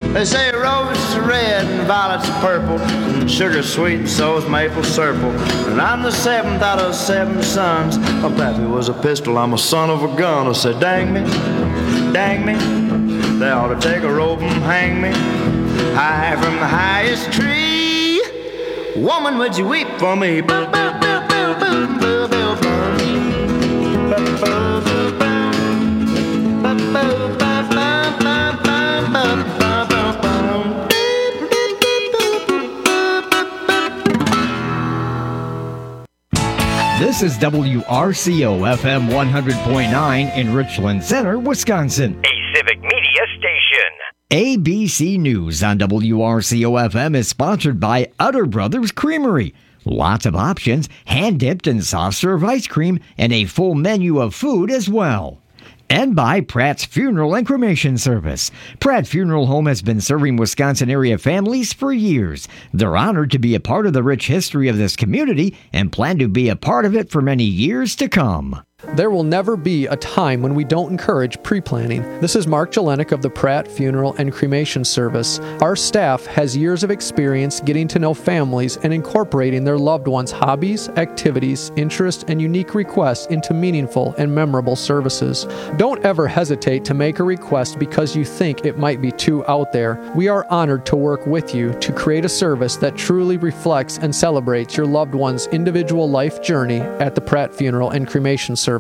They say roses are red and violets are purple, and sugar sweet and so's maple syrup. And I'm the seventh out of 7 sons. My pappy was a pistol, I'm a son of a gun. I said, dang me, they ought to take a rope and hang me high from the highest tree. Woman, would you weep for me? This is WRCO FM 100.9 in Richland Center, Wisconsin. A civic media station. ABC News on WRCO FM is sponsored by Utter Brothers Creamery. Lots of options, hand-dipped and soft-serve ice cream, and a full menu of food as well. And by Pratt's Funeral and Cremation Service. Pratt Funeral Home has been serving Wisconsin area families for years. They're honored to be a part of the rich history of this community and plan to be a part of it for many years to come. There will never be a time when we don't encourage pre-planning. This is Mark Jelenik of the Pratt Funeral and Cremation Service. Our staff has years of experience getting to know families and incorporating their loved ones' hobbies, activities, interests, and unique requests into meaningful and memorable services. Don't ever hesitate to make a request because you think it might be too out there. We are honored to work with you to create a service that truly reflects and celebrates your loved one's individual life journey at the Pratt Funeral and Cremation Service.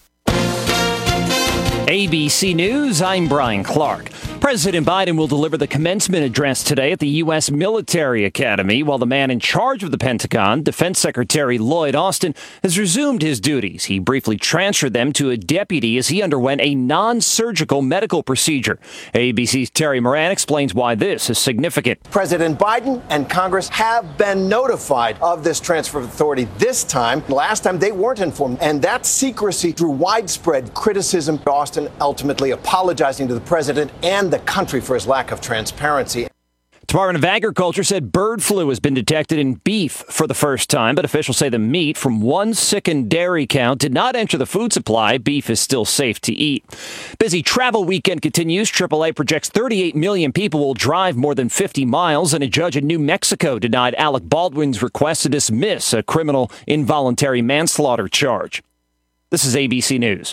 ABC News, I'm Brian Clark. President Biden will deliver the commencement address today at the U.S. Military Academy, while the man in charge of the Pentagon, Defense Secretary Lloyd Austin, has resumed his duties. He briefly transferred them to a deputy as he underwent a non-surgical medical procedure. ABC's Terry Moran explains why this is significant. President Biden and Congress have been notified of this transfer of authority this time. Last time they weren't informed, and that secrecy drew widespread criticism. Austin ultimately apologizing to the president and the country for his lack of transparency. Department of Agriculture said bird flu has been detected in beef for the first time, but officials say the meat from one sickened dairy cow did not enter the food supply. Beef is still safe to eat. Busy travel weekend continues. AAA projects 38 million people will drive more than 50 miles, and a judge in New Mexico denied Alec Baldwin's request to dismiss a criminal involuntary manslaughter charge. This is ABC News.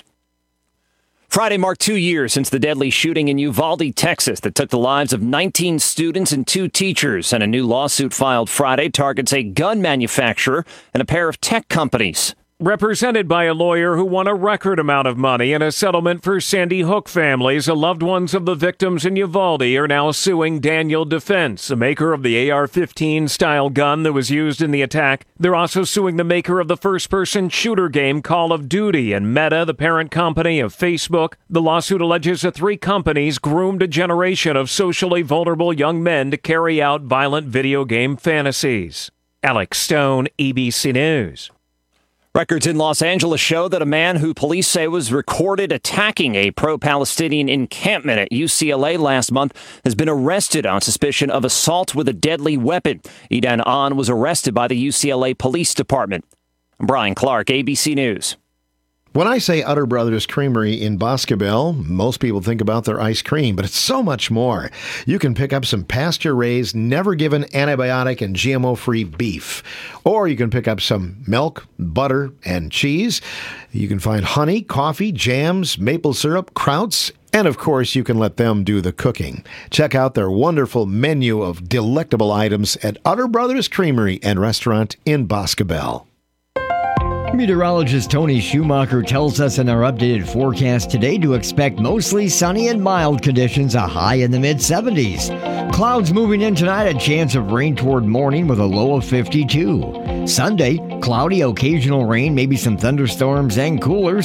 Friday marked 2 years since the deadly shooting in Uvalde, Texas, that took the lives of 19 students and 2 teachers. And a new lawsuit filed Friday targets a gun manufacturer and a pair of tech companies. Represented by a lawyer who won a record amount of money in a settlement for Sandy Hook families, the loved ones of the victims in Uvalde are now suing Daniel Defense, a maker of the AR-15 style gun that was used in the attack. They're also suing the maker of the first-person shooter game Call of Duty and Meta, the parent company of Facebook. The lawsuit alleges the 3 companies groomed a generation of socially vulnerable young men to carry out violent video game fantasies. Alex Stone, ABC News. Records in Los Angeles show that a man who police say was recorded attacking a pro-Palestinian encampment at UCLA last month has been arrested on suspicion of assault with a deadly weapon. Edan An was arrested by the UCLA Police Department. I'm Brian Clark, ABC News. When I say Utter Brothers Creamery in Boscobel, most people think about their ice cream, but it's so much more. You can pick up some pasture-raised, never-given antibiotic and GMO-free beef. Or you can pick up some milk, butter, and cheese. You can find honey, coffee, jams, maple syrup, krauts, and of course, you can let them do the cooking. Check out their wonderful menu of delectable items at Utter Brothers Creamery and Restaurant in Boscobel. Meteorologist Tony Schumacher tells us in our updated forecast today to expect mostly sunny and mild conditions, a high in the mid-70s. Clouds moving in tonight, a chance of rain toward morning with a low of 52. Sunday, cloudy, occasional rain, maybe some thunderstorms, and cooler,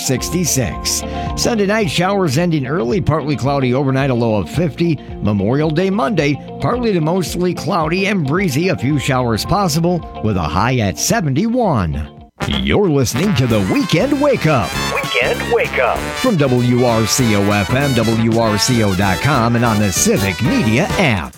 66. Sunday night, showers ending early, partly cloudy overnight, a low of 50. Memorial Day Monday, partly to mostly cloudy and breezy, a few showers possible with a high at 71. You're listening to the Weekend Wake Up. Weekend Wake Up. From WRCO-FM, WRCO.com, and on the Civic Media app.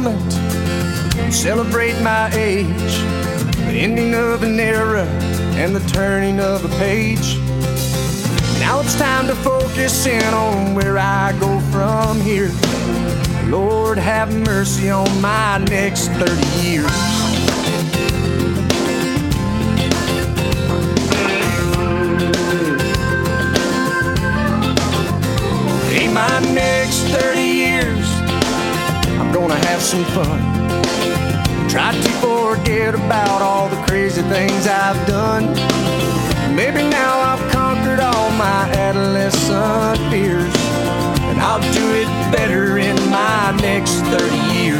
moment, celebrate my age, the ending of an era and the turning of a page. Now it's time to focus in on where I go from here. Lord, have mercy on my next 30 years. In my next 30 years, I'm gonna have some fun. Try to forget about all the crazy things I've done. Maybe now I've conquered all my adolescent fears, and I'll do it better in my next 30 years.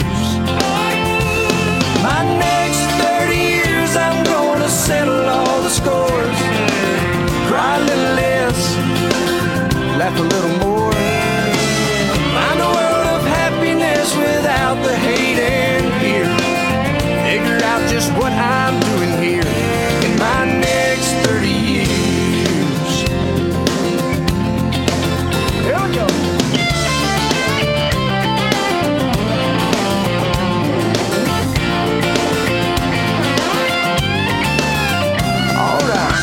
My next 30 years, I'm gonna settle all the scores, cry a little less, laugh a little more, find a world of happiness without the hate and fear, figure out just what I'm doing here in my next 30 years. Here we go. All right.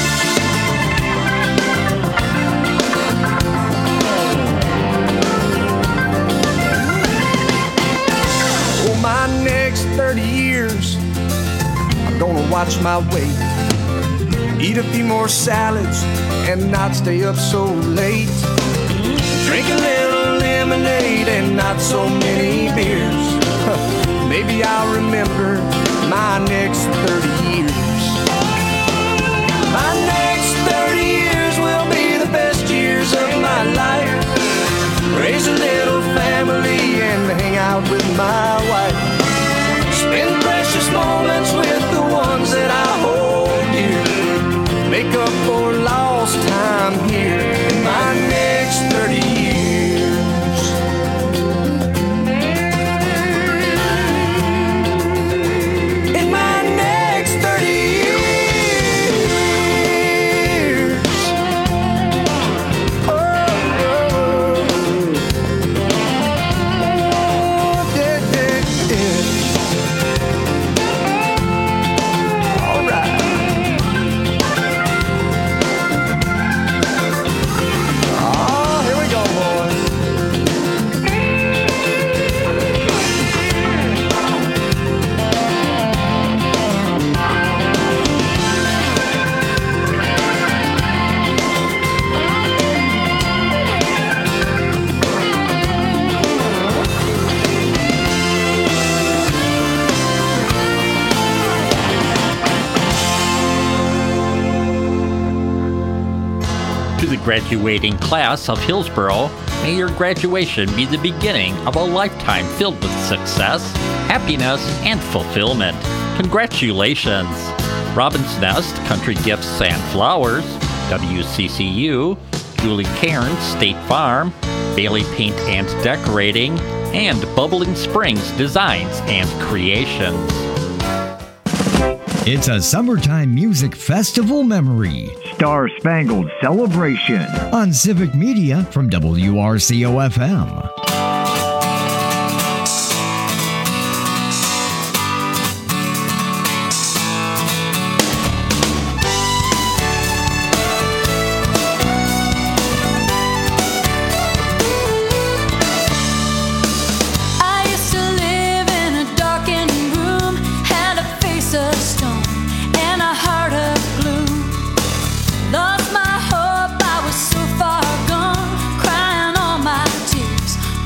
Oh, my next 30 years, I'm gonna watch my weight, eat a few more salads and not stay up so late, drink a little lemonade and not so many beers. Maybe I'll remember my next 30 years. My next 30 years will be the best years of my life. Raise a little family and hang out with my wife. Spend precious moments with the ones that I hold dear. Make up for lost time here in my next 30 years. In my next 30 years. Oh, yeah, yeah, yeah. All right. Here we go, boys. To the graduating class of Hillsboro, may your graduation be the beginning of a lifetime filled with success, happiness, and fulfillment. Congratulations! Robin's Nest, Country Gifts and Flowers, WCCU, Julie Cairns, State Farm, Bailey Paint and Decorating, and Bubbling Springs Designs and Creations. It's a summertime music festival memory. Star Spangled Celebration on Civic Media from WRCO-FM. Lost my hope, I was so far gone, crying all my tears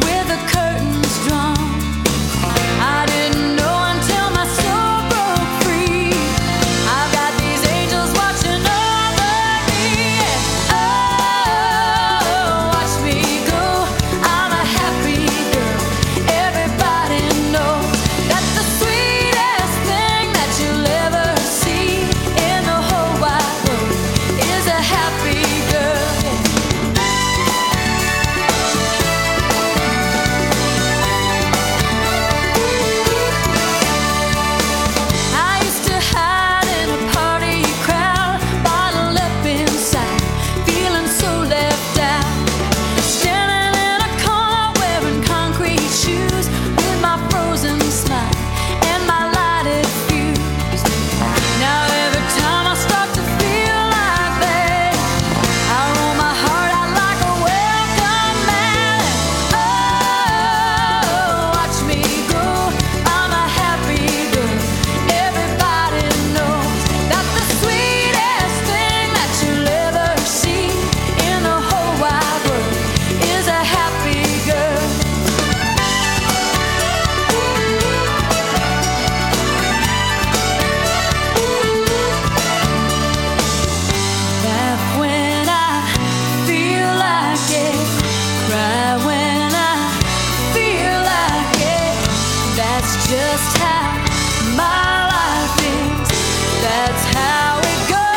just how my life is. That's how it goes.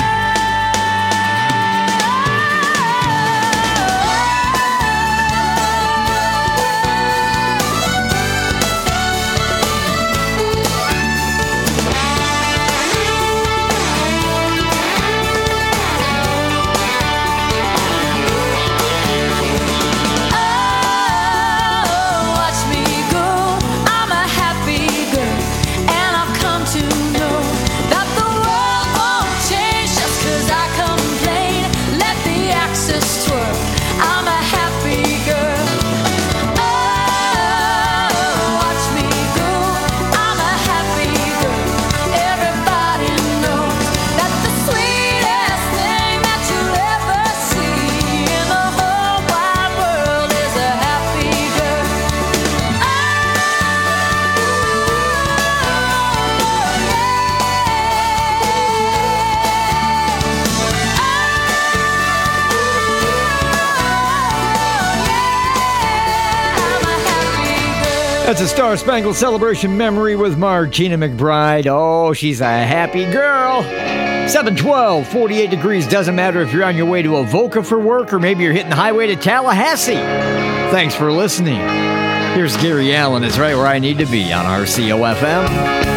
That's a Star Spangled Celebration memory with Martina McBride. Oh, she's a happy girl. 712, 48 degrees. Doesn't matter if you're on your way to Avoca for work or maybe you're hitting the highway to Tallahassee. Thanks for listening. Here's Gary Allen. It's right where I need to be on RCO-FM.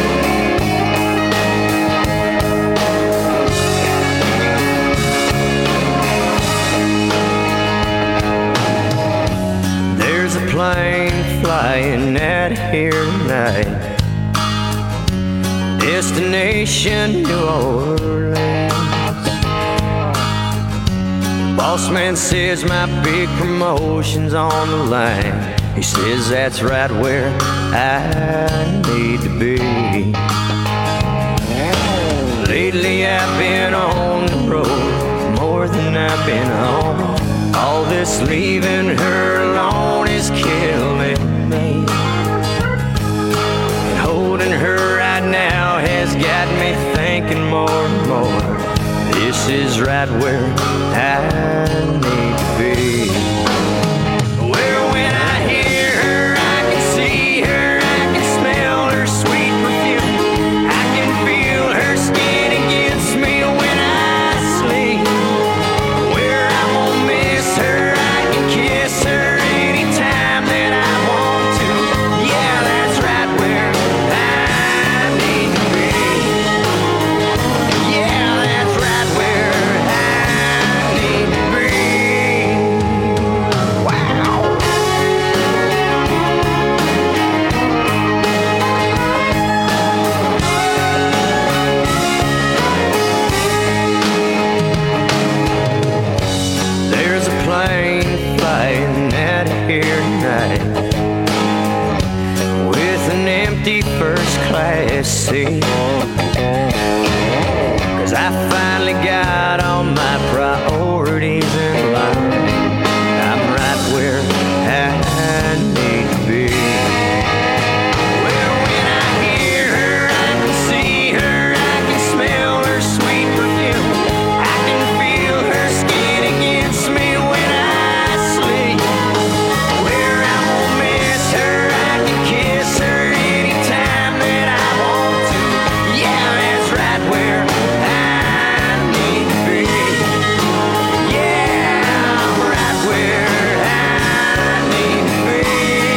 Plane flying out of here tonight, destination New Orleans. Boss man says my big promotion's on the line. He says that's right where I need to be. Lately I've been on the road more than I've been home. All this leaving her alone is killing me. And holding her right now has got me thinking more and more. This is right where I need to be. Where when I hear her, I can see her, I can smell her sweet perfume. I can feel her skin against me when I sleep. Where I won't miss her, I can kiss her anytime that I want to. Yeah, that's right where I need to be. Yeah, that's right where I need to be. Wow. There's a plane flying out of here tonight with an empty first class seat. 'Cause I finally got all my priorities in line. I'm right where I need to be. Well, when I hear her, I can see her, I can smell her sweet perfume. I can feel her skin against me when I sleep. Where I won't miss her, I can kiss her anytime that I want to. Yeah, that's right where I need to be. Yeah, I'm right where I need to be.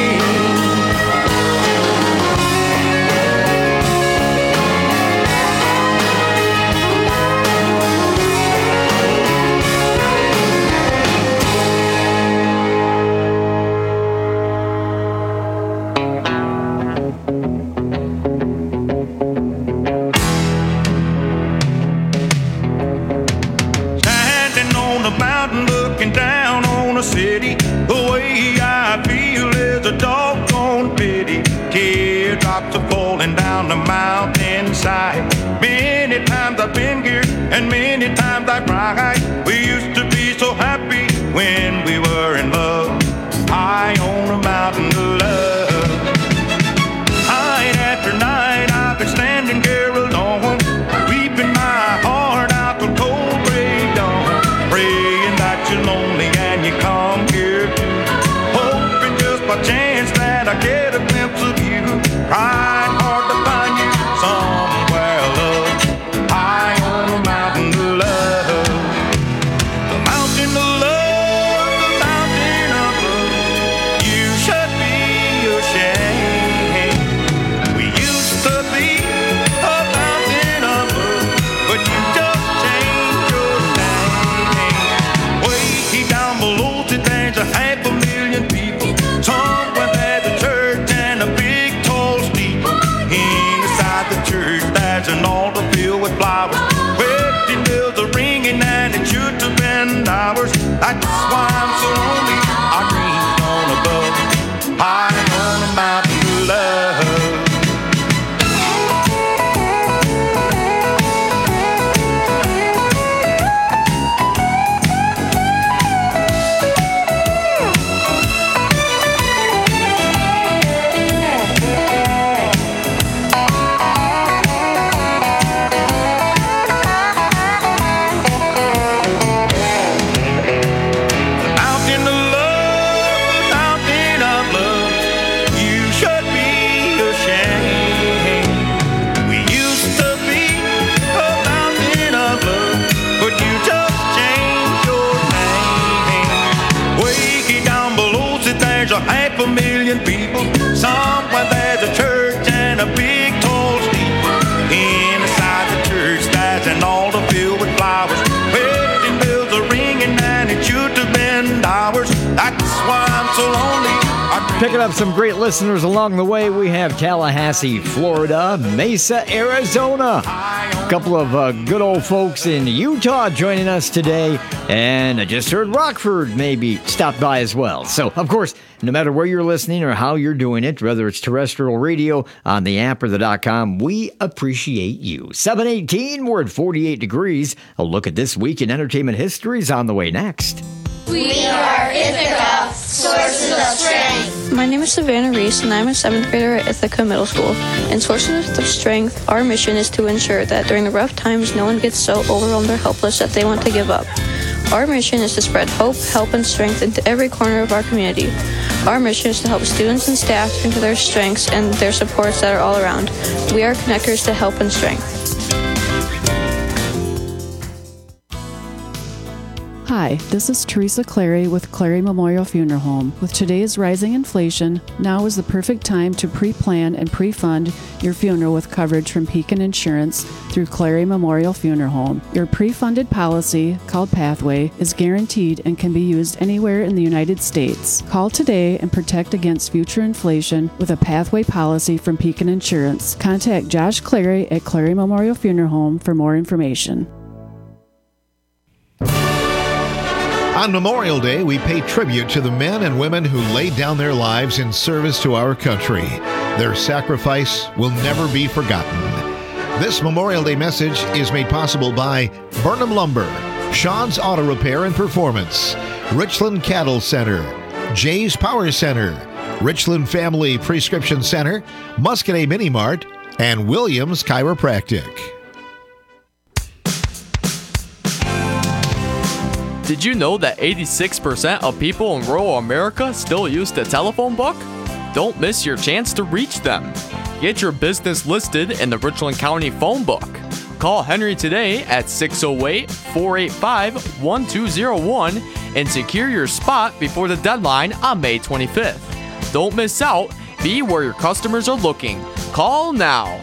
Standing on a mountain looking down on a city, the way I feel is a doggone pity. Teardrops are falling down the mountainside. Many times I've been here and many times I cried. We used to be so happy when we were in love, high on a mountain of love. Night after night I've been standing here alone, weeping my heart out till cold gray dawn, praying that you're lonely and you come here, hoping just by chance that I get a glimpse of you. Trying hard to find you somewhere, love, high on a mountain of love. The mountain of love, the mountain of love. You should be ashamed. We used to be a mountain of love, but you just changed your name. Way down below today, there's 500,000 people. Somewhere there's a church and a big tall steeple. Inside the church there's an altar filled with flowers. Wedding bells are ringing and it should have been ours. That's why I'm so lonely. Our dreams gone above, high on a mountain of love. There's a 500,000 people. Somewhere there's a church and a big tall steeple. Inside the church there's an altar filled with flowers. Wedding bells are ringing and it should have been ours. That's why I'm so lonely. Picking up some great listeners along the way, we have Tallahassee, Florida, Mesa, Arizona. A couple of good old folks in Utah joining us today. And I just heard Rockford maybe stopped by as well. So, of course, no matter where you're listening or how you're doing it, whether it's terrestrial radio, on the app or the .com, we appreciate you. 718, we're at 48 degrees. A look at this week in entertainment history is on the way next. We are Ithaca, Sources of Strength. My name is Savannah Reese, and I'm a 7th grader at Ithaca Middle School. In Sources of Strength, our mission is to ensure that during the rough times, no one gets so overwhelmed or helpless that they want to give up. Our mission is to spread hope, help, and strength into every corner of our community. Our mission is to help students and staff into their strengths and their supports that are all around. We are connectors to help and strength. Hi, this is Teresa Clary with Clary Memorial Funeral Home. With today's rising inflation, now is the perfect time to pre-plan and pre-fund your funeral with coverage from Pekin Insurance through Clary Memorial Funeral Home. Your pre-funded policy, called Pathway, is guaranteed and can be used anywhere in the United States. Call today and protect against future inflation with a Pathway policy from Pekin Insurance. Contact Josh Clary at Clary Memorial Funeral Home for more information. On Memorial Day, we pay tribute to the men and women who laid down their lives in service to our country. Their sacrifice will never be forgotten. This Memorial Day message is made possible by Burnham Lumber, Sean's Auto Repair and Performance, Richland Cattle Center, Jay's Power Center, Richland Family Prescription Center, Muscadet Mini Mart, and Williams Chiropractic. Did you know that 86% of people in rural America still use the telephone book? Don't miss your chance to reach them. Get your business listed in the Richland County phone book. Call Henry today at 608-485-1201 and secure your spot before the deadline on May 25th. Don't miss out. Be where your customers are looking. Call now.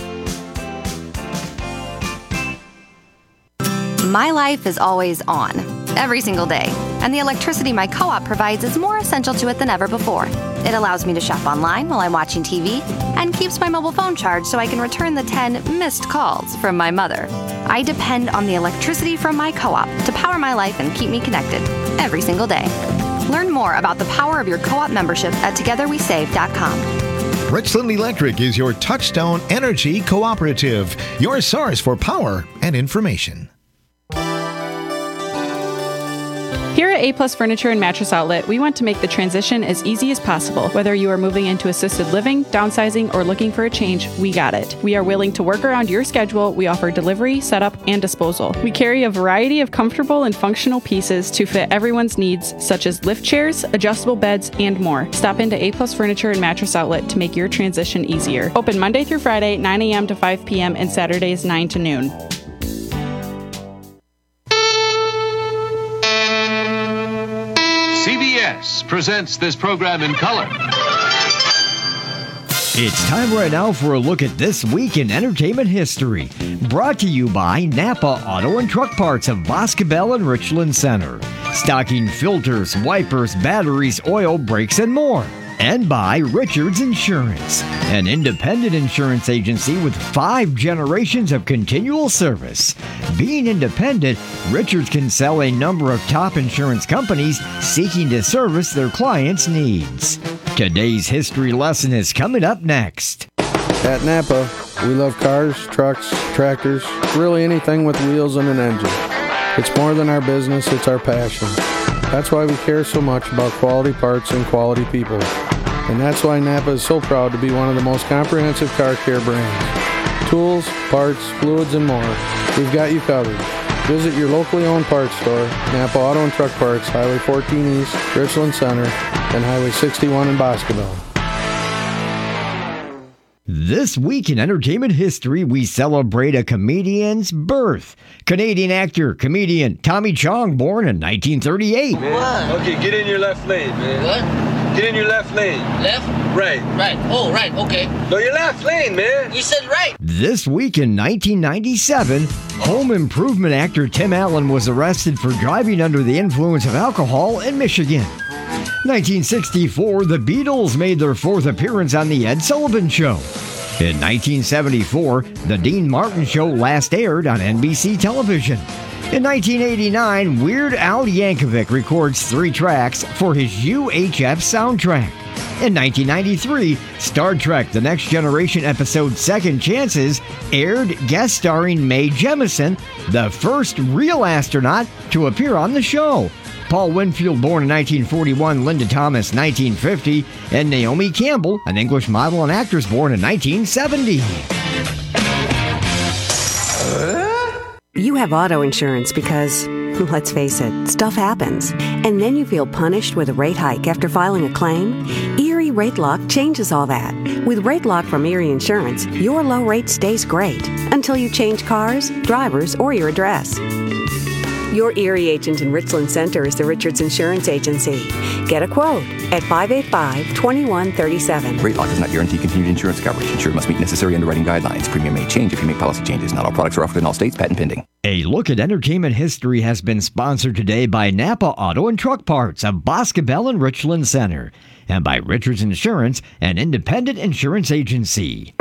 My life is always on, every single day, and the electricity my co-op provides is more essential to it than ever before. It allows me to shop online while I'm watching TV and keeps my mobile phone charged so I can return the 10 missed calls from my mother. I depend on the electricity from my co-op to power my life and keep me connected every single day. Learn more about the power of your co-op membership at togetherwesave.com. Richland Electric is your touchstone energy cooperative, your source for power and information. Here at A-Plus Furniture and Mattress Outlet, we want to make the transition as easy as possible. Whether you are moving into assisted living, downsizing, or looking for a change, we got it. We are willing to work around your schedule. We offer delivery, setup, and disposal. We carry a variety of comfortable and functional pieces to fit everyone's needs, such as lift chairs, adjustable beds, and more. Stop into A-Plus Furniture and Mattress Outlet to make your transition easier. Open Monday through Friday, 9 a.m. to 5 p.m. and Saturdays, 9 to noon. CBS presents this program in color. It's time right now for a look at This Week in Entertainment History. Brought to you by Napa Auto and Truck Parts of Boscobel and Richland Center. Stocking filters, wipers, batteries, oil, brakes, and more. And by Richards Insurance, an independent insurance agency with 5 generations of continual service. Being independent, Richards can sell a number of top insurance companies seeking to service their clients' needs. Today's history lesson is coming up next. At Napa, we love cars, trucks, tractors, really anything with wheels and an engine. It's more than our business, it's our passion. That's why we care so much about quality parts and quality people. And that's why Napa is so proud to be one of the most comprehensive car care brands. Tools, parts, fluids, and more. We've got you covered. Visit your locally owned parts store, Napa Auto and Truck Parts, Highway 14 East, Richland Center, and Highway 61 in Boscobel. This week in entertainment history, we celebrate a comedian's birth. Canadian actor, comedian Tommy Chong, born in 1938. What? Okay, get in your left lane, man. What? Get in your left lane. Left? Right. Right. Oh, right. Okay. No, your left lane, man. You said right. This week in 1997, home improvement actor Tim Allen was arrested for driving under the influence of alcohol in Michigan. 1964, the Beatles made their 4th appearance on The Ed Sullivan Show. In 1974, The Dean Martin Show last aired on NBC television. In 1989, Weird Al Yankovic records 3 tracks for his UHF soundtrack. In 1993, Star Trek The Next Generation episode Second Chances aired, guest starring Mae Jemison, the first real astronaut to appear on the show. Paul Winfield, born in 1941, Linda Thomas, 1950, and Naomi Campbell, an English model and actress born in 1970. You have auto insurance because, let's face it, stuff happens. And then you feel punished with a rate hike after filing a claim? Erie Rate Lock changes all that. With Rate Lock from Erie Insurance, your low rate stays great until you change cars, drivers, or your address. Your Erie agent in Richland Center is the Richards Insurance Agency. Get a quote at 585-2137. Rate Lock does not guarantee continued insurance coverage. Insured must meet necessary underwriting guidelines. Premium may change if you make policy changes. Not all products are offered in all states. Patent pending. A look at entertainment history has been sponsored today by Napa Auto and Truck Parts of Boscobel and Richland Center, and by Richards Insurance, an independent insurance agency.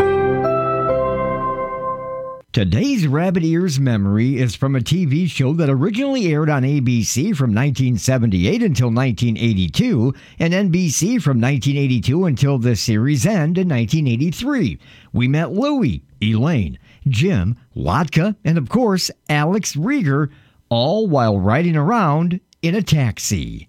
Today's Rabbit Ears memory is from a TV show that originally aired on ABC from 1978 until 1982 and NBC from 1982 until the series' end in 1983. We met Louie, Elaine, Jim, Lotka, and of course, Alex Rieger, all while riding around in a taxi.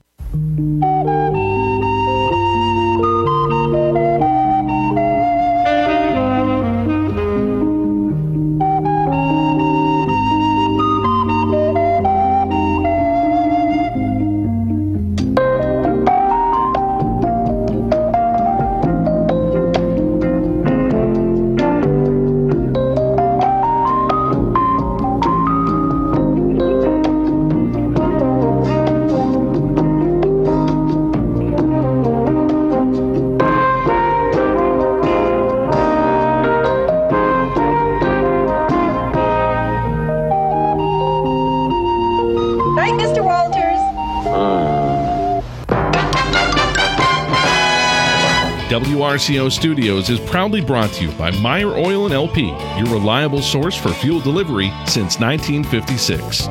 WRCO Studios is proudly brought to you by Meyer Oil and LP, your reliable source for fuel delivery since 1956.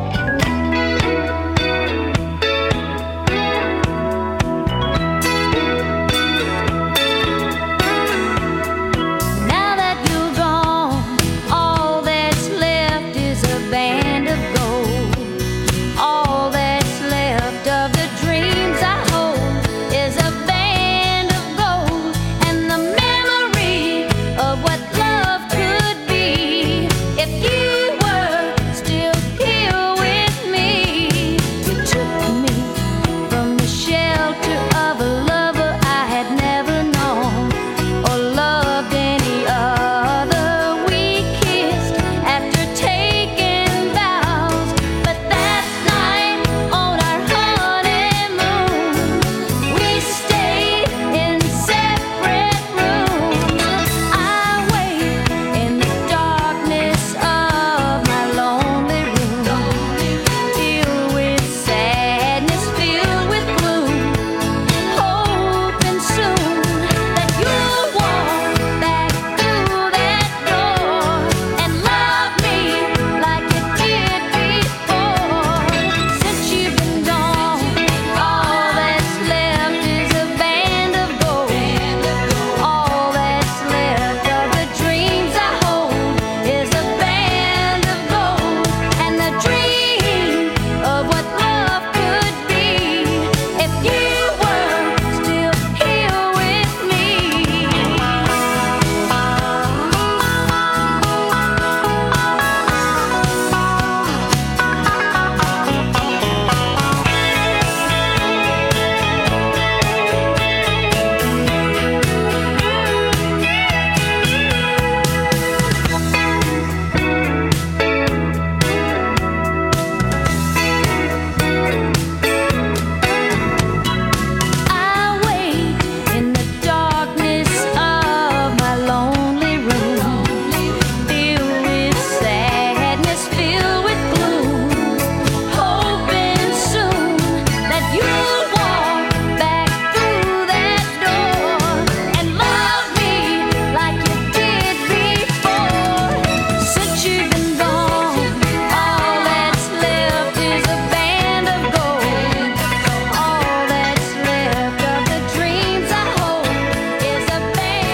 Now that you're gone, all that's left is a band of gold. All that's left of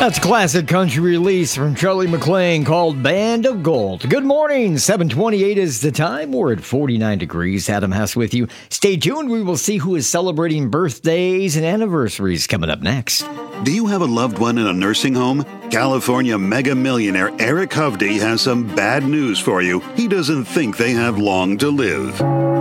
That's a classic country release from Charlie McClain called Band of Gold. Good morning. 7:28 is the time. We're at 49 degrees. Adam Hess with you. Stay tuned. We will see who is celebrating birthdays and anniversaries coming up next. Do you have a loved one in a nursing home? California mega millionaire Eric Hovde has some bad news for you. He doesn't think they have long to live.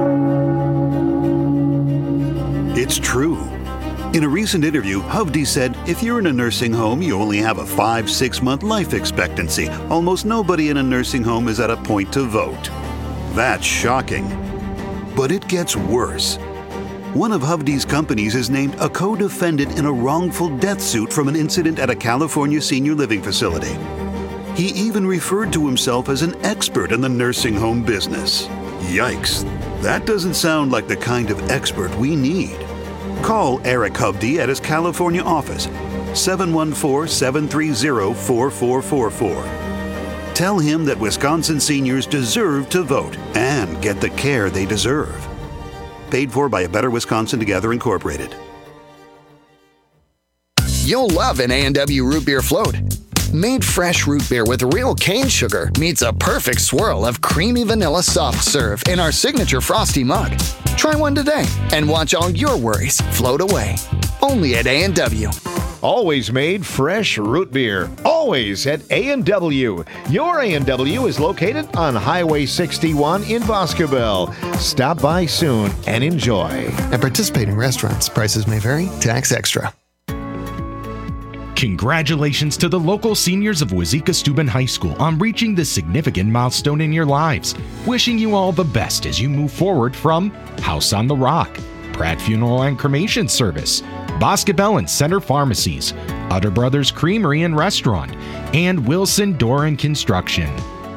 It's true. In a recent interview, Hovde said, if you're in a nursing home, you only have a 5-6 month life expectancy. Almost nobody in a nursing home is at a point to vote. That's shocking. But it gets worse. One of Hovde's companies is named a co-defendant in a wrongful death suit from an incident at a California senior living facility. He even referred to himself as an expert in the nursing home business. Yikes. That doesn't sound like the kind of expert we need. Call Eric Hovde at his California office, 714-730-4444. Tell him that Wisconsin seniors deserve to vote and get the care they deserve. Paid for by A Better Wisconsin Together Incorporated. You'll love an A&W root beer float. Made fresh root beer with real cane sugar meets a perfect swirl of creamy vanilla soft serve in our signature frosty mug. Try one today and watch all your worries float away. Only at A&W. Always made fresh root beer. Always at A&W. Your A&W is located on Highway 61 in Boscobel. Stop by soon and enjoy. At participating restaurants, prices may vary. Tax extra. Congratulations to the local seniors of Wazeeka-Steuben High School on reaching this significant milestone in your lives. Wishing you all the best as you move forward from House on the Rock, Pratt Funeral and Cremation Service, Boscobel and Center Pharmacies, Utter Brothers Creamery and Restaurant, and Wilson Door and Construction.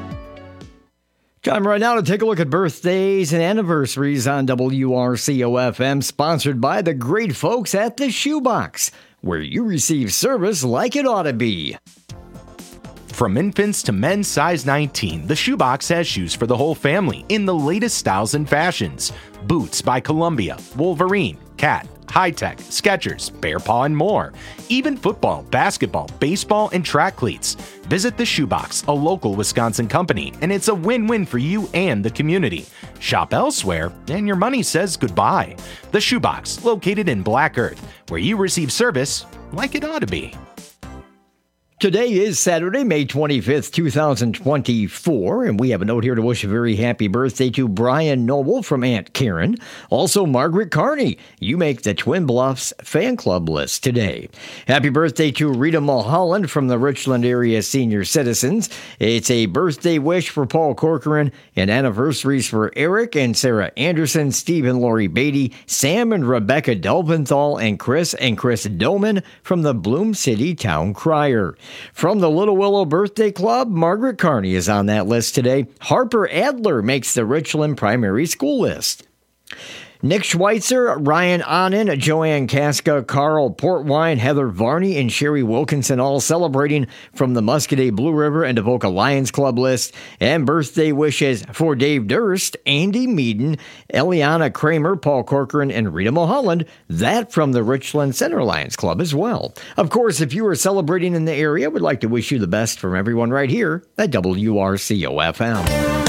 Time right now to take a look at birthdays and anniversaries on WRCO-FM, sponsored by the great folks at the Shoebox, where you receive service like it ought to be. From infants to men's size 19, the Shoebox has shoes for the whole family in the latest styles and fashions. Boots by Columbia, Wolverine, Cat, High-Tech, Skechers, Bear Paw, and more. Even football, basketball, baseball, and track cleats. Visit the Shoebox, a local Wisconsin company, and it's a win-win for you and the community. Shop elsewhere, and your money says goodbye. The Shoebox, located in Black Earth, where you receive service like it ought to be. Today is Saturday, May 25th, 2024, and we have a note here to wish a very happy birthday to Brian Noble from Aunt Karen. Also, Margaret Carney. You make the Twin Bluffs fan club list today. Happy birthday to Rita Mulholland from the Richland area senior citizens. It's a birthday wish for Paul Corcoran and anniversaries for Eric and Sarah Anderson, Steve and Lori Beatty, Sam and Rebecca Delventhal, and Chris Doman from the Bloom City Town Crier. From the Little Willow Birthday Club, Margaret Carney is on that list today. Harper Adler makes the Richland Primary School list. Nick Schweitzer, Ryan Onen, Joanne Casca, Carl Portwine, Heather Varney, and Sherry Wilkinson all celebrating from the Muscadet Blue River and Avoca Lions Club list. And birthday wishes for Dave Durst, Andy Meaden, Eliana Kramer, Paul Corcoran, and Rita Mulholland. That from the Richland Center Lions Club as well. Of course, if you are celebrating in the area, we'd like to wish you the best from everyone right here at WRCO-FM.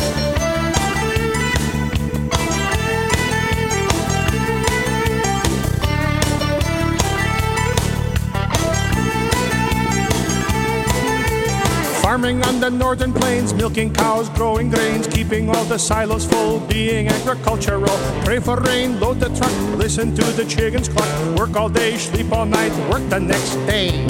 Farming on the northern plains, milking cows, growing grains, keeping all the silos full, being agricultural. Pray for rain, load the truck, listen to the chickens cluck, work all day, sleep all night, work the next day.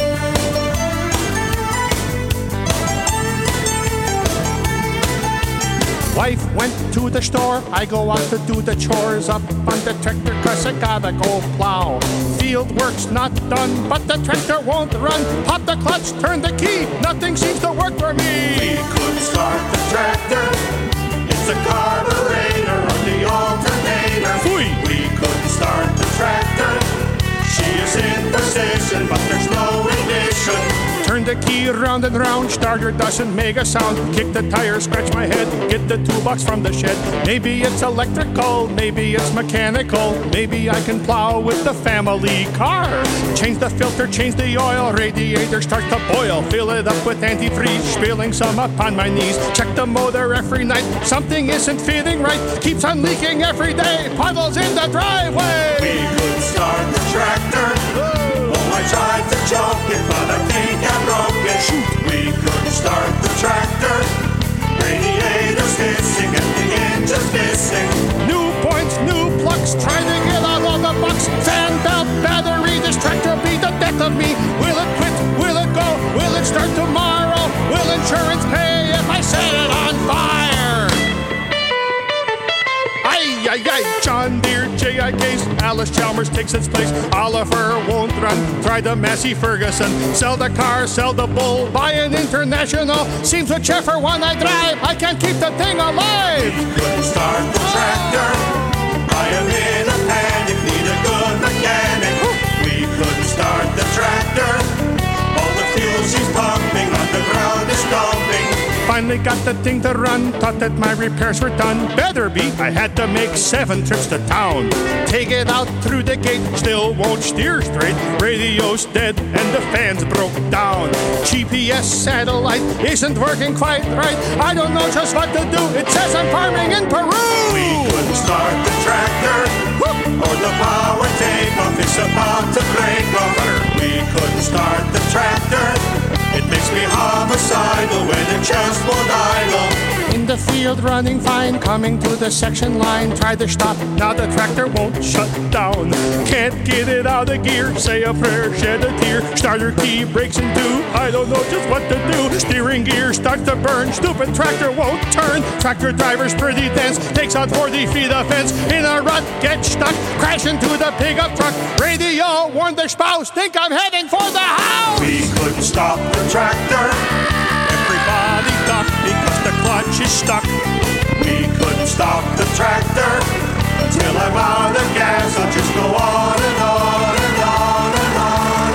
Wife went to the store, I go out to do the chores up on the tractor cause I gotta go plow. Field work's not done, but the tractor won't run. Pop the clutch, turn the key, nothing seems to work for me. We could start the tractor, it's a carburetor on the alternator. Fui. We could start the tractor, she is in position, but there's no ignition. Turn the key round and round, starter doesn't make a sound. Kick the tire, scratch my head, get the toolbox from the shed. Maybe it's electrical, maybe it's mechanical, maybe I can plow with the family car. Change the filter, change the oil, radiator starts to boil. Fill it up with antifreeze, spilling some upon my knees. Check the motor every night, something isn't fitting right. Keeps on leaking every day, puddles in the driveway. We could start the tractor. Oh, I tried to choke it, but I think I broke it. We could start the tractor. Radiators hissing and the engine's missing. New points, new plugs, trying to get out all the bucks. Fan belt, battery, this tractor be the death of me. Will it quit? Will it go? Will it start tomorrow? Will insurance pay if I set it on fire? Ay, ay, ay, John Deere, J.I. Case, Alice Chalmers takes its place. Oliver won't run, try the Massey Ferguson. Sell the car, sell the bull, buy an International. Seems whichever one I drive, I can't keep the thing alive. We couldn't start the tractor. I am in a panic, need a good mechanic. We couldn't start the tractor. All the fuel she's pumping on the ground is dumping. Finally got the thing to run, thought that my repairs were done. Better be, I had to make 7 trips to town. Take it out through the gate, still won't steer straight. Radio's dead and the fans broke down. GPS satellite isn't working quite right. I don't know just what to do, it says I'm farming in Peru. We couldn't start the tractor, or the power takeoff is about to break off. We couldn't start the tractor. It makes me homicidal when it just won't idle. In the field running fine, coming to the section line. Tried to stop, now the tractor won't shut down. Can't get it out of gear, say a prayer, shed a tear. Starter key breaks in two, I don't know just what to do. Steering gear starts to burn, stupid tractor won't turn. Tractor driver's pretty dense, takes out 40 feet of fence. In a rut, gets stuck, crash into the pickup truck. Radio warned the spouse, think I'm heading for the house. We couldn't stop the tractor. Everybody ducked because the clutch is stuck. We couldn't stop the tractor. Until I'm out of gas, I'll just go on and on and on and on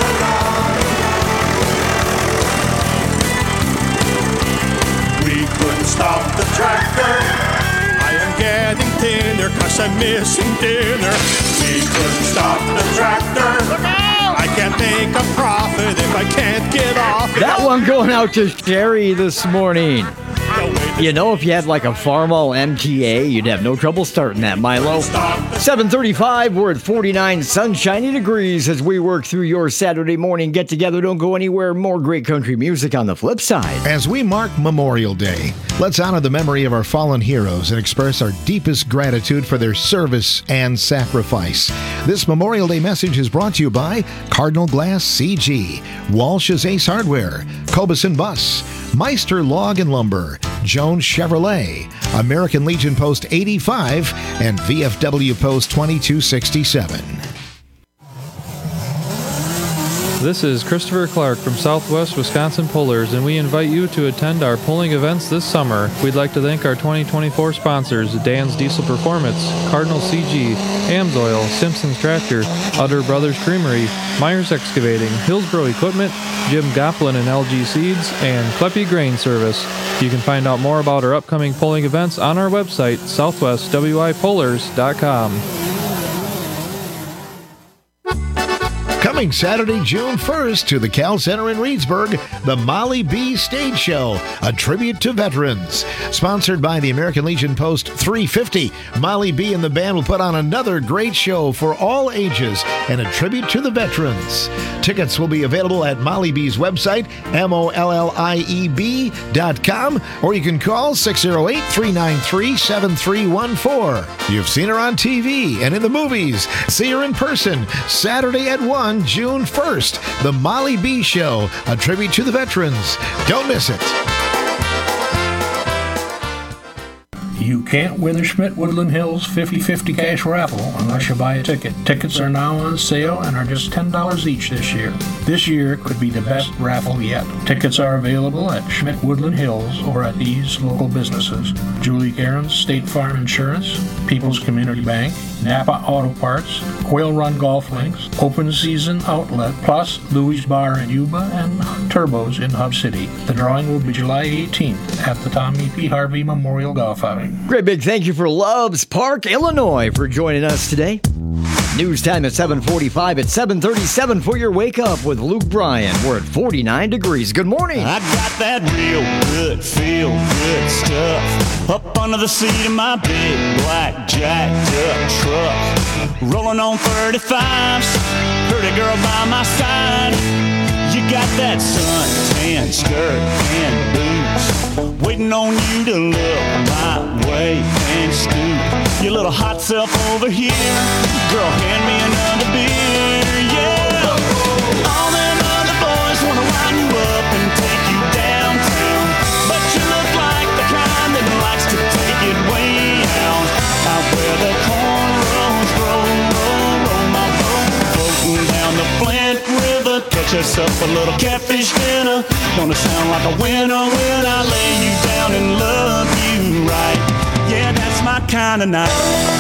and on. We couldn't stop the tractor. I am getting thinner cause I'm missing dinner. We couldn't stop the tractor. Look out! I can't make a profit if I can't get off. That one going out to Sherry this morning. You know, if you had like a Farmall MTA, you'd have no trouble starting that, Milo. 7:35, we're at 49 sunshiny degrees as we work through your Saturday morning get-together. Don't go anywhere. More great country music on the flip side. As we mark Memorial Day, let's honor the memory of our fallen heroes and express our deepest gratitude for their service and sacrifice. This Memorial Day message is brought to you by Cardinal Glass CG, Walsh's Ace Hardware, Cobus and Bus, Meister Log and Lumber, Jones Chevrolet, American Legion Post 85, and VFW Post 2267. This is Christopher Clark from Southwest Wisconsin Pullers, and we invite you to attend our pulling events this summer. We'd like to thank our 2024 sponsors, Dan's Diesel Performance, Cardinal CG, Amsoil, Simpson's Tractor, Utter Brothers Creamery, Myers Excavating, Hillsboro Equipment, Jim Goplin and LG Seeds, and Kleppe Grain Service. You can find out more about our upcoming pulling events on our website, southwestwipullers.com. Coming Saturday, June 1st to the Cal Center in Reedsburg, the Molly B Stage Show, a tribute to veterans. Sponsored by the American Legion Post 350, Molly B and the band will put on another great show for all ages and a tribute to the veterans. Tickets will be available at Molly B's website, MOLLIEB.com, or you can call 608-393-7314. You've seen her on TV and in the movies. See her in person Saturday at 1, June 1st. The Molly B Show, a tribute to the veterans. Don't miss it. You can't win the Schmidt Woodland Hills 50/50 cash raffle unless you buy a ticket. Tickets are now on sale and are just $10 each this year. This year could be the best raffle yet. Tickets are available at Schmidt Woodland Hills or at these local businesses: Julie Cairns State Farm Insurance, People's Community Bank, Napa Auto Parts, Quail Run Golf Links, Open Season Outlet, plus Louis Bar in Yuba and turbos in Hub City. The drawing will be July 18th at the Tommy P. Harvey Memorial Golf Outing. Great big thank you for Loves Park, Illinois, for joining us today. News time at 7:45 at 7:37 for your wake up with Luke Bryan. We're at 49 degrees. Good morning. I got that real good, feel good stuff up under the seat of my big black jacked up truck. Rolling on 35s, pretty girl by my side. You got that suntan skirt and boots, waiting on you to look my way and scoot your little hot self over here. Girl, hand me another beer, yeah. All them other boys wanna wind you up and take you downtown, but you look like the kind that likes to take it way out. Out where the cornrows roll my boat, floating down the Flint River. Catch us up a little catfish dinner. Gonna sound like a winner when I lay you down and love you right. Yeah, that's my kind of night.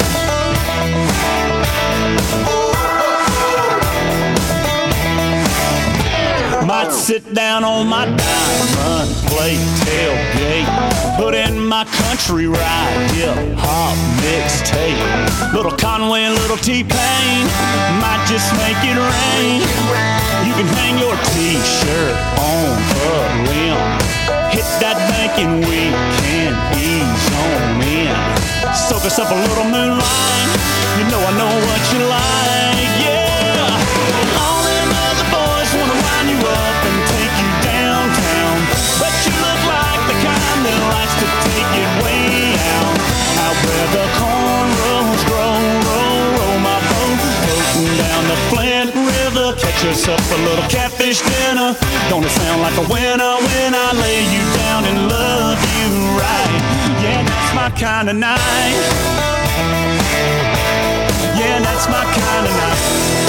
Might sit down on my diamond plate tailgate, put in my country ride, hip-hop mixtape. Little Conway and little T-Pain, might just make it rain. You can hang your T-shirt on a limb, hit that bank and we can ease on in. Soak us up a little moonlight, you know I know what you like, yeah. All them other boys wanna wind you up and take you downtown, but you look like the kind that likes to take it way out. Out where the cornrows roll my boat, floating down the Flint River. Catch us up a little catfish dinner. Gonna sound like a winner when I lay you down and love you right. Yeah, that's my kind of night. Yeah, that's my kind of night.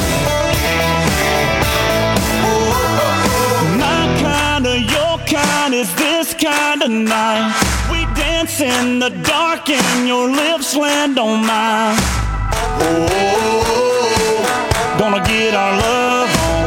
My kind of, your kind is this kind of night. We dance in the dark and your lips land on mine. Oh, gonna get our love on.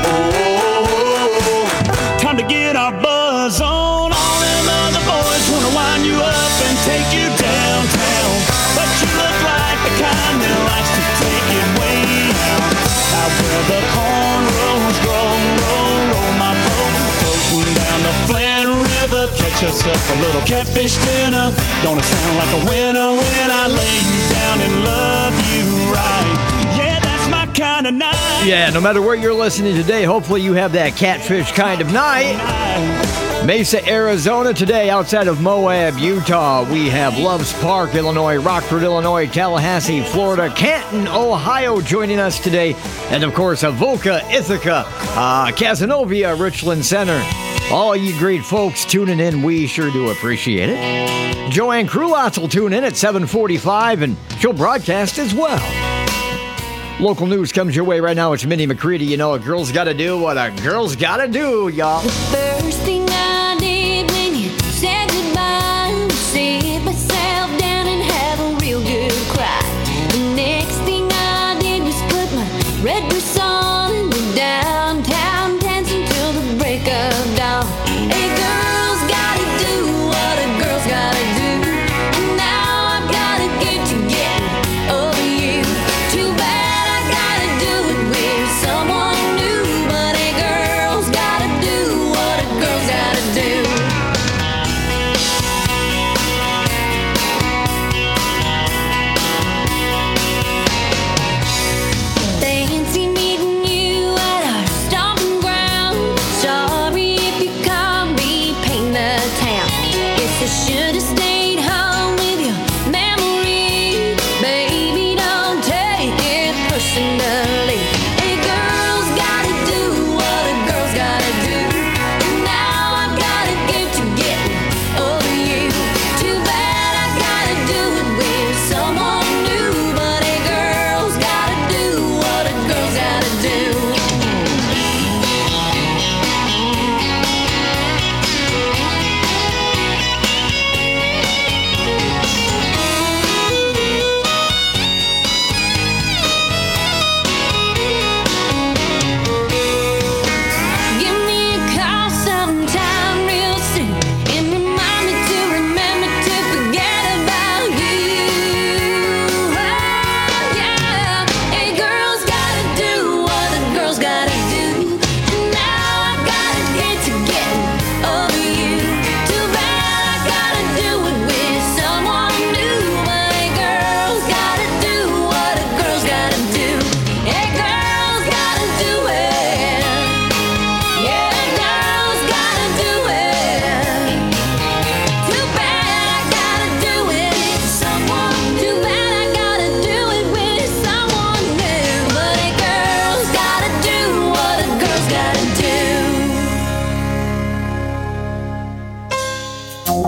Oh, time to get our buzz on. All them other boys wanna wind you up and take you downtown, but you look like the kind that likes to take it way out. Out where the cornrows roll my boat, floating down the Flint River. Catch us up a little catfish dinner. Gonna sound like a winner when I lay you down and love you right. Yeah, that's my kind of night. Yeah, no matter where you're listening today, hopefully you have that catfish kind of night. Mesa, Arizona today, outside of Moab, Utah. We have Loves Park, Illinois, Rockford, Illinois, Tallahassee, Florida, Canton, Ohio joining us today. And of course, Avoca, Ithaca, Cazenovia, Richland Center. All you great folks tuning in, we sure do appreciate it. Joanne Krulotz will tune in at 7:45 and she'll broadcast as well. Local news comes your way right now. It's Minnie McCready. You know, a girl's got to do what a girl's got to do, y'all. First thing I did when you said goodbye was sit myself down and have a real good cry. The next thing I did was put my red dress on and went downtown dancing till the break of dawn. A girl's gotta do what a girl's gotta do, and now I've gotta get to getting over you. Too bad I gotta do it with someone new, but a girl's gotta do what a girl's gotta do. They ain't seen me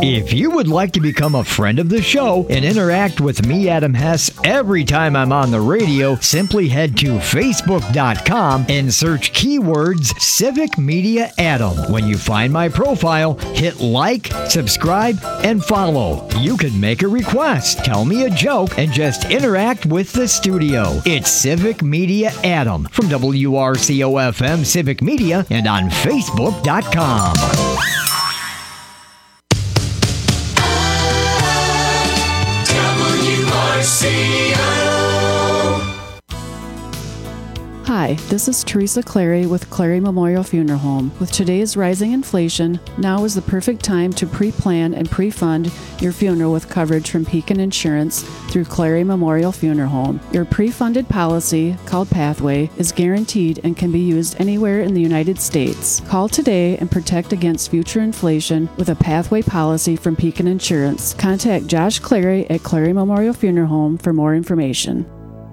If you would like to become a friend of the show and interact with me, Adam Hess, every time I'm on the radio, simply head to Facebook.com and search keywords Civic Media Adam. When you find my profile, hit like, subscribe, and follow. You can make a request, tell me a joke, and just interact with the studio. It's Civic Media Adam from WRCO-FM Civic Media and on Facebook.com. Hi, this is Teresa Clary with Clary Memorial Funeral Home. With today's rising inflation, now is the perfect time to pre-plan and pre-fund your funeral with coverage from Pekin Insurance through Clary Memorial Funeral Home. Your pre-funded policy, called Pathway, is guaranteed and can be used anywhere in the United States. Call today and protect against future inflation with a Pathway policy from Pekin Insurance. Contact Josh Clary at Clary Memorial Funeral Home for more information.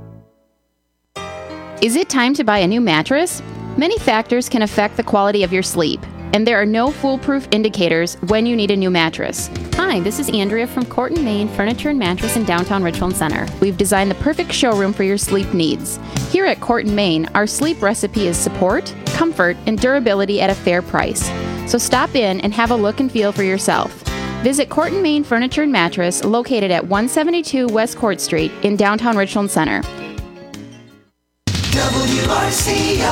Is it time to buy a new mattress? Many factors can affect the quality of your sleep, and there are no foolproof indicators when you need a new mattress. Hi, this is Andrea from Corton, Maine Furniture and Mattress in downtown Richland Center. We've designed the perfect showroom for your sleep needs. Here at Corton, Maine, our sleep recipe is support, comfort, and durability at a fair price. So stop in and have a look and feel for yourself. Visit Corton, Maine Furniture and Mattress, located at 172 West Court Street in downtown Richland Center. WRCO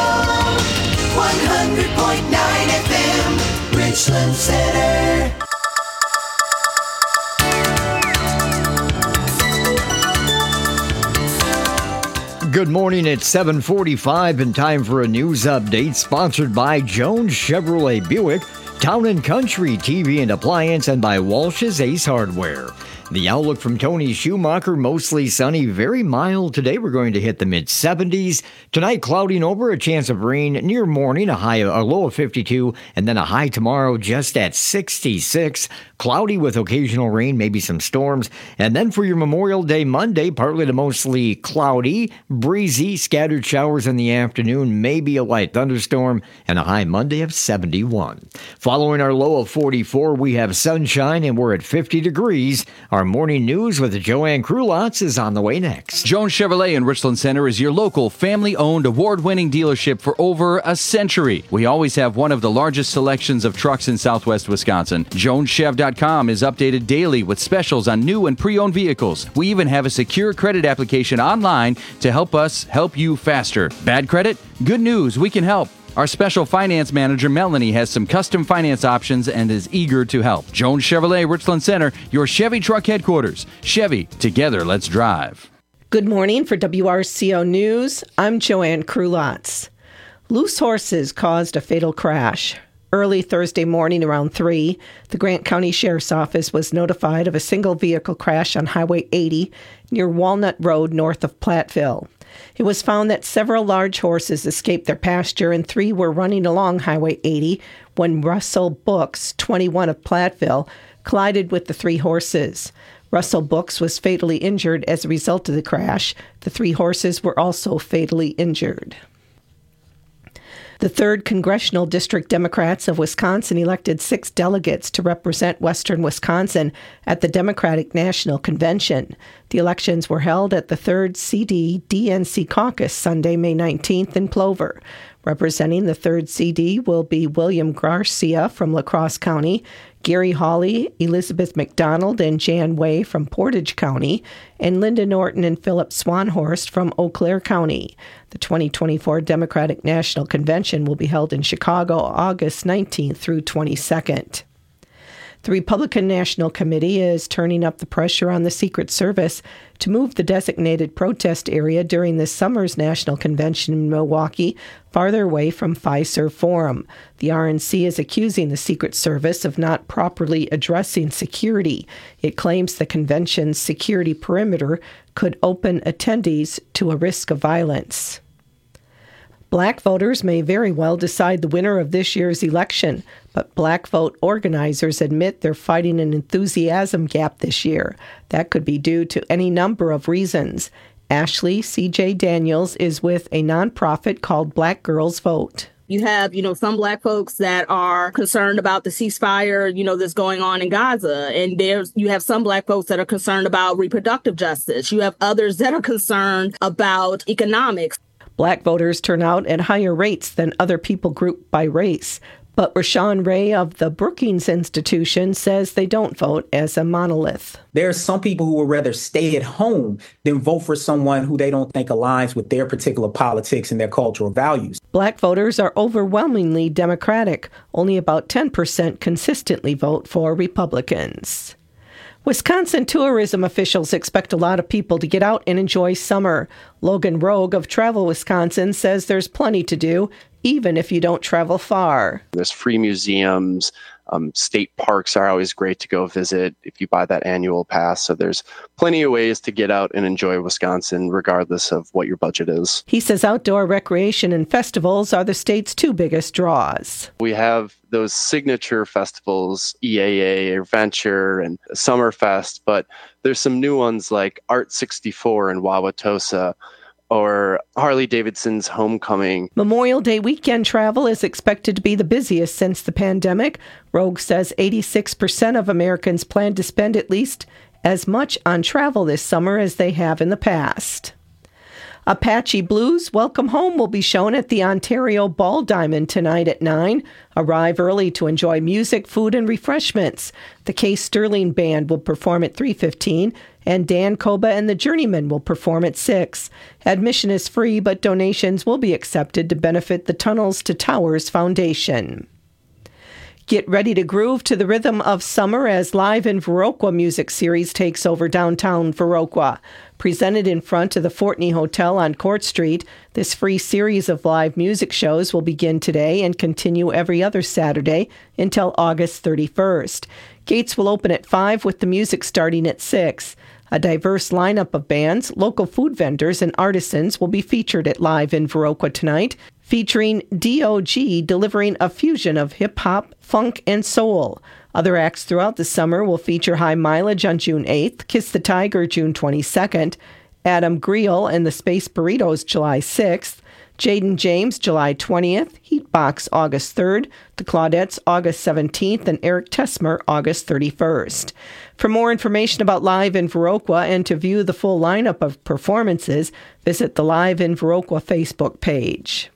100.9 FM, Richland Center. Good morning, it's 7:45 and time for a news update sponsored by Jones Chevrolet Buick, Town & Country TV and Appliance, and by Walsh's Ace Hardware. The outlook from Tony Schumacher, mostly sunny, very mild today. We're going to hit the mid-70s. Tonight, clouding over, a chance of rain near morning, a low of 52, and then a high tomorrow just at 66. Cloudy with occasional rain, maybe some storms. And then for your Memorial Day Monday, partly to mostly cloudy, breezy, scattered showers in the afternoon, maybe a light thunderstorm, and a high Monday of 71. Following our low of 44, we have sunshine, and we're at 50 degrees. Our morning news with Joanne Krulotz is on the way next. Jones Chevrolet in Richland Center is your local, family-owned, award-winning dealership for over a century. We always have one of the largest selections of trucks in southwest Wisconsin. JonesChev.com is updated daily with specials on new and pre-owned vehicles. We even have a secure credit application online to help us help you faster. Bad credit? Good news, we can help. Our special finance manager, Melanie, has some custom finance options and is eager to help. Jones Chevrolet, Richland Center, your Chevy truck headquarters. Chevy, together, let's drive. Good morning for WRCO News. I'm Joanne Krulotz. Loose horses caused a fatal crash. Early Thursday morning around 3, the Grant County Sheriff's Office was notified of a single vehicle crash on Highway 80 near Walnut Road north of Platteville. It was found that several large horses escaped their pasture and 3 were running along Highway 80 when Russell Books, 21 of Platteville, collided with the 3 horses. Russell Books was fatally injured as a result of the crash. The 3 horses were also fatally injured. The 3rd Congressional District Democrats of Wisconsin elected 6 delegates to represent western Wisconsin at the Democratic National Convention. The elections were held at the 3rd CD-DNC caucus Sunday, May 19th in Plover. Representing the 3rd CD will be William Garcia from La Crosse County, Gary Hawley, Elizabeth McDonald, and Jan Way from Portage County, and Linda Norton and Philip Swanhorst from Eau Claire County. The 2024 Democratic National Convention will be held in Chicago August 19th through 22nd. The Republican National Committee is turning up the pressure on the Secret Service to move the designated protest area during this summer's National Convention in Milwaukee farther away from Fiserv Forum. The RNC is accusing the Secret Service of not properly addressing security. It claims the convention's security perimeter could open attendees to a risk of violence. Black voters may very well decide the winner of this year's election, but Black vote organizers admit they're fighting an enthusiasm gap this year. That could be due to any number of reasons. Ashley C.J. Daniels is with a nonprofit called Black Girls Vote. You have, some Black folks that are concerned about the ceasefire, that's going on in Gaza. And you have some Black folks that are concerned about reproductive justice. You have others that are concerned about economics. Black voters turn out at higher rates than other people grouped by race. But Rashawn Ray of the Brookings Institution says they don't vote as a monolith. There are some people who would rather stay at home than vote for someone who they don't think aligns with their particular politics and their cultural values. Black voters are overwhelmingly Democratic. Only about 10% consistently vote for Republicans. Wisconsin tourism officials expect a lot of people to get out and enjoy summer. Logan Rogue of Travel Wisconsin says there's plenty to do, even if you don't travel far. There's free museums. State parks are always great to go visit if you buy that annual pass. So there's plenty of ways to get out and enjoy Wisconsin, regardless of what your budget is. He says outdoor recreation and festivals are the state's two biggest draws. We have those signature festivals, EAA, Adventure, and Summerfest, but there's some new ones like Art 64 in Wauwatosa, or Harley-Davidson's Homecoming. Memorial Day weekend travel is expected to be the busiest since the pandemic. Rogue says 86% of Americans plan to spend at least as much on travel this summer as they have in the past. Apache Blues Welcome Home will be shown at the Ontario Ball Diamond tonight at 9. Arrive early to enjoy music, food, and refreshments. The Case Sterling Band will perform at 3:15, and Dan Koba and the Journeymen will perform at 6. Admission is free, but donations will be accepted to benefit the Tunnels to Towers Foundation. Get ready to groove to the rhythm of summer as Live in Viroqua music series takes over downtown Viroqua. Presented in front of the Fortney Hotel on Court Street, this free series of live music shows will begin today and continue every other Saturday until August 31st. Gates will open at 5 with the music starting at 6. A diverse lineup of bands, local food vendors, and artisans will be featured at Live in Viroqua tonight, featuring DOG delivering a fusion of hip-hop, funk, and soul. Other acts throughout the summer will feature High Mileage on June 8th, Kiss the Tiger June 22nd, Adam Greel and the Space Burritos July 6th, Jaden James July 20th, Heatbox August 3rd, the Claudettes August 17th, and Eric Tesmer August 31st. For more information about Live in Viroqua and to view the full lineup of performances, visit the Live in Viroqua Facebook page.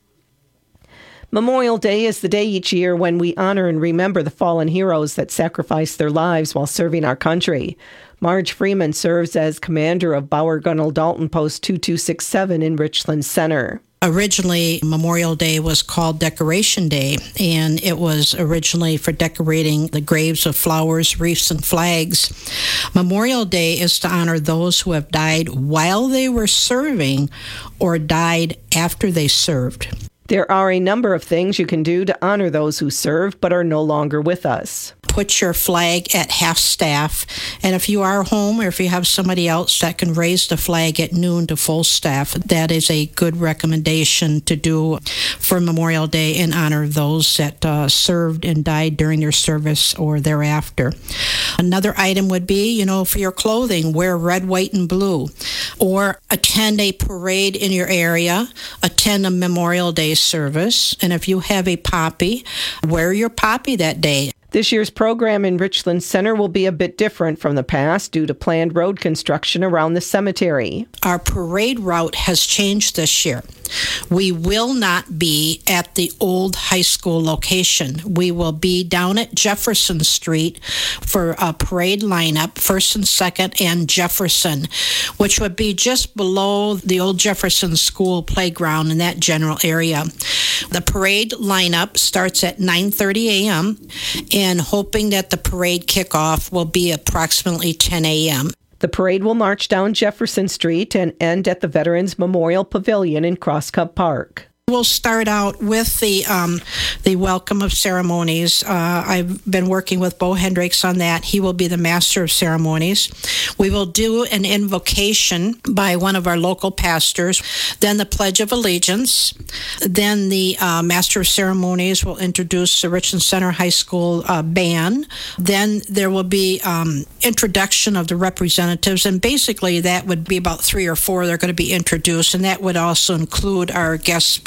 Memorial Day is the day each year when we honor and remember the fallen heroes that sacrificed their lives while serving our country. Marge Freeman serves as commander of Bauer Gunnell Dalton Post 2267 in Richland Center. Originally, Memorial Day was called Decoration Day, and it was originally for decorating the graves with flowers, wreaths, and flags. Memorial Day is to honor those who have died while they were serving or died after they served. There are a number of things you can do to honor those who served but are no longer with us. Put your flag at half staff, and if you are home or if you have somebody else that can raise the flag at noon to full staff, that is a good recommendation to do for Memorial Day in honor of those that served and died during their service or thereafter. Another item would be, for your clothing, wear red, white, and blue, or attend a parade in your area, attend a Memorial Day service, and if you have a poppy, wear your poppy that day. This year's program in Richland Center will be a bit different from the past due to planned road construction around the cemetery. Our parade route has changed this year. We will not be at the old high school location. We will be down at Jefferson Street for a parade lineup, 1st and 2nd and Jefferson, which would be just below the old Jefferson School playground in that general area. The parade lineup starts at 9:30 a.m. and hoping that the parade kickoff will be approximately 10 a.m. The parade will march down Jefferson Street and end at the Veterans Memorial Pavilion in Crosscup Park. We'll start out with the welcome of ceremonies. I've been working with Bo Hendricks on that. He will be the master of ceremonies. We will do an invocation by one of our local pastors, then the Pledge of Allegiance. Then the master of ceremonies will introduce the Richland Center High School band. Then there will be introduction of the representatives, and basically that would be about 3 or 4 that are going to be introduced, and that would also include our guest speaker,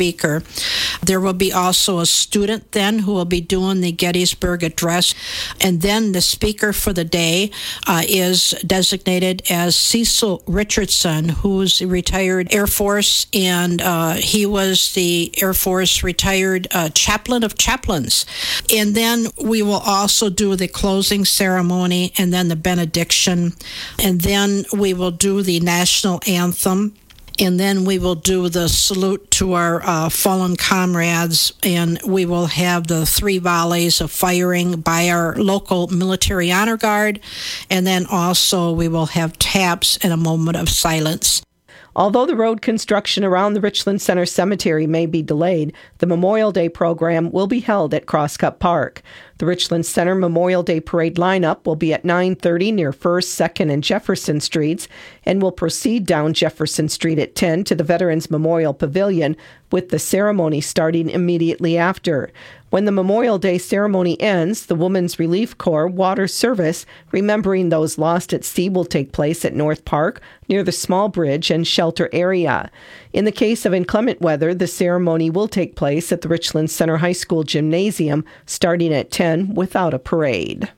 speaker. There will be also a student then who will be doing the Gettysburg Address. And then the speaker for the day is designated as Cecil Richardson, who's a retired Air Force, and he was the Air Force retired chaplain of chaplains. And then we will also do the closing ceremony and then the benediction. And then we will do the national anthem. And then we will do the salute to our fallen comrades, and we will have the 3 volleys of firing by our local military honor guard, and then also we will have taps and a moment of silence. Although the road construction around the Richland Center Cemetery may be delayed, the Memorial Day program will be held at Crosscup Park. The Richland Center Memorial Day Parade lineup will be at 9:30 near 1st, 2nd, and Jefferson Streets, and will proceed down Jefferson Street at 10 to the Veterans Memorial Pavilion, with the ceremony starting immediately after. When the Memorial Day ceremony ends, the Women's Relief Corps water service, remembering those lost at sea, will take place at North Park, near the small bridge and shelter area. In the case of inclement weather, the ceremony will take place at the Richland Center High School Gymnasium, starting at 10 without a parade.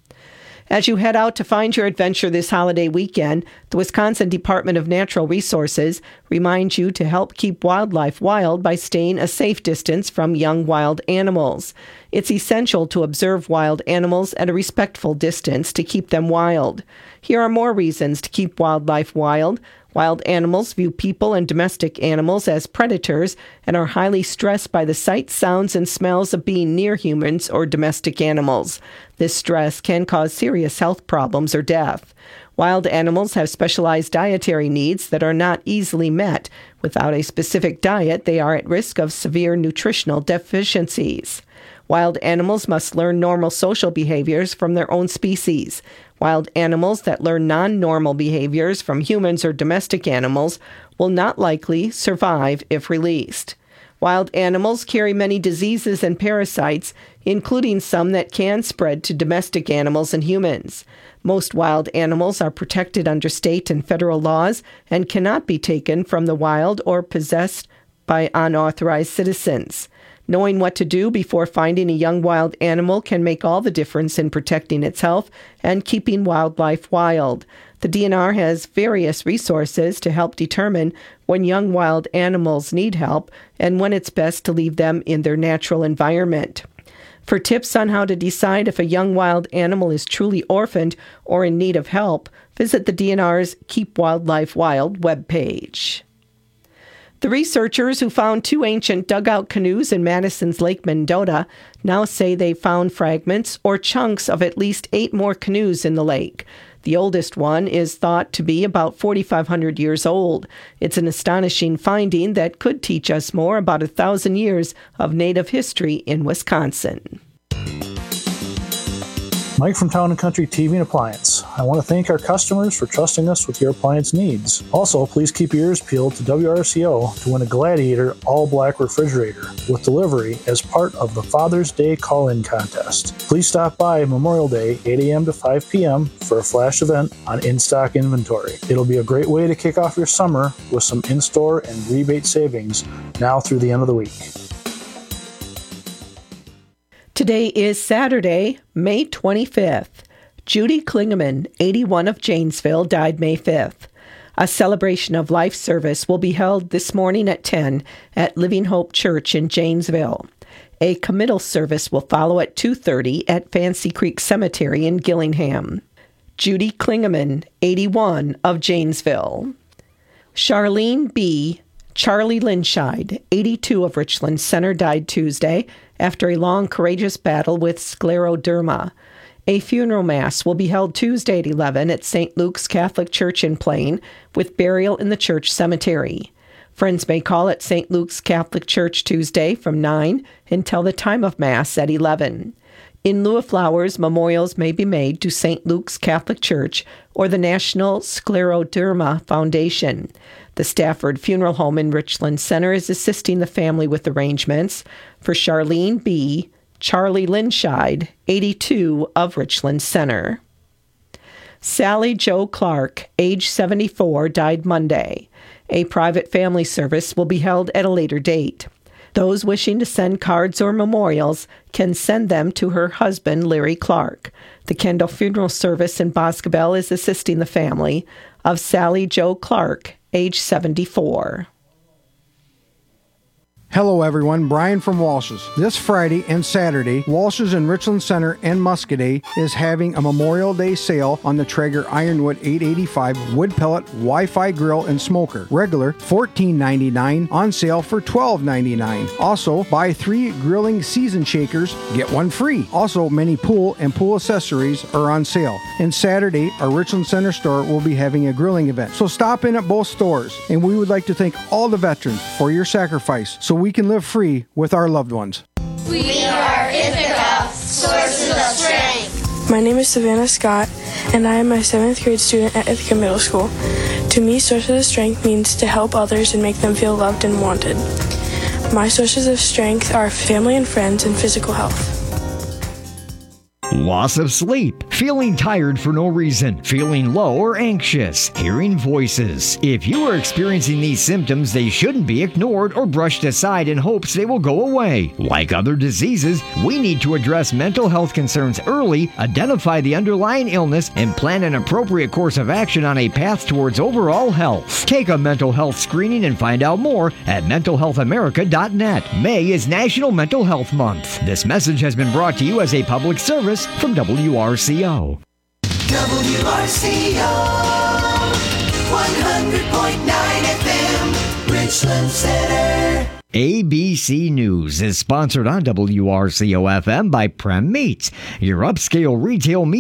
As you head out to find your adventure this holiday weekend, the Wisconsin Department of Natural Resources reminds you to help keep wildlife wild by staying a safe distance from young wild animals. It's essential to observe wild animals at a respectful distance to keep them wild. Here are more reasons to keep wildlife wild. Wild animals view people and domestic animals as predators and are highly stressed by the sights, sounds, and smells of being near humans or domestic animals. This stress can cause serious health problems or death. Wild animals have specialized dietary needs that are not easily met. Without a specific diet, they are at risk of severe nutritional deficiencies. Wild animals must learn normal social behaviors from their own species. Wild animals that learn non-normal behaviors from humans or domestic animals will not likely survive if released. Wild animals carry many diseases and parasites, including some that can spread to domestic animals and humans. Most wild animals are protected under state and federal laws and cannot be taken from the wild or possessed by unauthorized citizens. Knowing what to do before finding a young wild animal can make all the difference in protecting its health and keeping wildlife wild. The DNR has various resources to help determine when young wild animals need help and when it's best to leave them in their natural environment. For tips on how to decide if a young wild animal is truly orphaned or in need of help, visit the DNR's Keep Wildlife Wild webpage. The researchers who found 2 ancient dugout canoes in Madison's Lake Mendota now say they found fragments or chunks of at least 8 more canoes in the lake. The oldest one is thought to be about 4,500 years old. It's an astonishing finding that could teach us more about 1,000 years of Native history in Wisconsin. Mike from Town & Country TV and Appliance. I want to thank our customers for trusting us with your appliance needs. Also, please keep your ears peeled to WRCO to win a Gladiator all-black refrigerator with delivery as part of the Father's Day call-in contest. Please stop by Memorial Day, 8 a.m. to 5 p.m. for a flash event on in-stock inventory. It'll be a great way to kick off your summer with some in-store and rebate savings now through the end of the week. Today is Saturday, May 25th. Judy Klingeman, 81 of Janesville, died May 5th. A celebration of life service will be held this morning at 10 at Living Hope Church in Janesville. A committal service will follow at 2:30 at Fancy Creek Cemetery in Gillingham. Judy Klingeman, 81 of Janesville. Charlene B. Charlie Linscheid, 82 of Richland Center, died Tuesday after a long, courageous battle with scleroderma. A funeral mass will be held Tuesday at 11 at St. Luke's Catholic Church in Plain, with burial in the church cemetery. Friends may call at St. Luke's Catholic Church Tuesday from 9 until the time of Mass at 11. In lieu of flowers, memorials may be made to St. Luke's Catholic Church or the National Scleroderma Foundation. The Stafford Funeral Home in Richland Center is assisting the family with arrangements. For Charlene B., Charlie Linscheid, 82 of Richland Center. Sally Jo Clark, age 74, died Monday. A private family service will be held at a later date. Those wishing to send cards or memorials can send them to her husband, Larry Clark. The Kendall Funeral Service in Boscobel is assisting the family of Sally Jo Clark, age 74. Hello everyone, Brian from Walsh's. This Friday and Saturday, Walsh's in Richland Center and Muscadet is having a Memorial Day sale on the Traeger Ironwood 885 wood pellet Wi-Fi grill and smoker. Regular $14.99, on sale for $12.99. Also, buy 3 grilling season shakers, get 1 free. Also, many pool and pool accessories are on sale. And Saturday, our Richland Center store will be having a grilling event. So stop in at both stores, and we would like to thank all the veterans for your sacrifice so we can live free with our loved ones. We are Ithaca, Sources of Strength. My name is Savannah Scott, and I am a 7th grade student at Ithaca Middle School. To me, Sources of Strength means to help others and make them feel loved and wanted. My sources of strength are family and friends and physical health. Loss of sleep, feeling tired for no reason, feeling low or anxious, hearing voices. If you are experiencing these symptoms, they shouldn't be ignored or brushed aside in hopes they will go away. Like other diseases, we need to address mental health concerns early, identify the underlying illness, and plan an appropriate course of action on a path towards overall health. Take a mental health screening and find out more at mentalhealthamerica.net. May is National Mental Health Month. This message has been brought to you as a public service from WRCO. WRCO 100.9 FM, Richland Center. ABC News is sponsored on WRCO FM by Prem Meats, your upscale retail meat